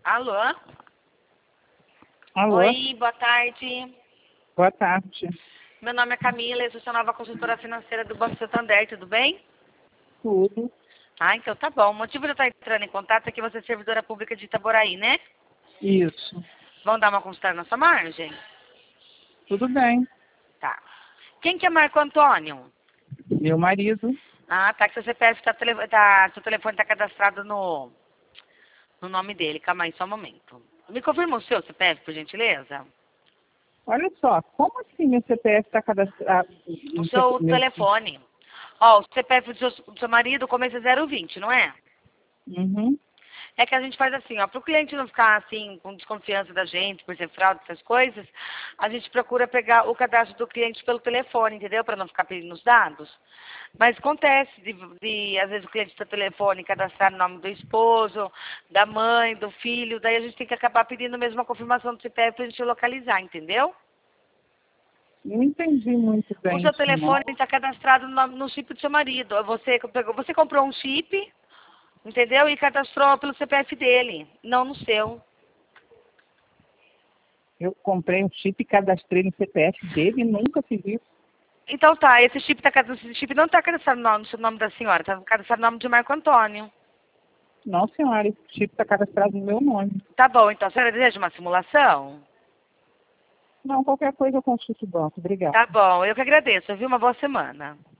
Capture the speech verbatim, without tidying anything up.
Alô? Alô? Oi, boa tarde. Boa tarde. Meu nome é Camila, eu sou sua nova consultora financeira do Banco Santander, tudo bem? Tudo. Ah, então tá bom. O motivo de eu estar entrando em contato é que você é servidora pública de Itaboraí, né? Isso. Vão dar uma consulta na sua margem? Tudo bem. Tá. Quem que é Marco Antônio? Meu marido. Ah, tá, que seu C P F tá, tele... tá... seu telefone tá cadastrado no... no nome dele. Calma aí, só um momento. Me confirma o seu C P F, por gentileza? Olha só, como assim meu C P F está cadastrado? O no C P seu meu... telefone. Ó, o C P F do seu, do seu marido começa em zero vinte, não é? Uhum. É que a gente faz assim, ó, para o cliente não ficar assim com desconfiança da gente, por ser fraude, essas coisas, a gente procura pegar o cadastro do cliente pelo telefone, entendeu? Para não ficar pedindo os dados. Mas acontece de, de às vezes o cliente tem o telefone cadastrar no nome do esposo, da mãe, do filho, daí a gente tem que acabar pedindo mesmo a confirmação do C P F para a gente localizar, entendeu? Não entendi muito O bem seu isso, não. telefone está cadastrado no, no chip do seu marido. Você, pegou, você comprou um chip, entendeu? E cadastrou pelo C P F dele, não no seu. Eu comprei um chip e cadastrei no C P F dele e nunca fiz isso. Então tá, esse chip, tá, esse chip não está cadastrado no, no nome da senhora, está cadastrado no nome de Marco Antônio. Não, senhora, esse chip está cadastrado no meu nome. Tá bom, então a senhora deseja uma simulação? Não, qualquer coisa eu consulto o banco. Obrigada. Tá bom, eu que agradeço, viu? Uma boa semana.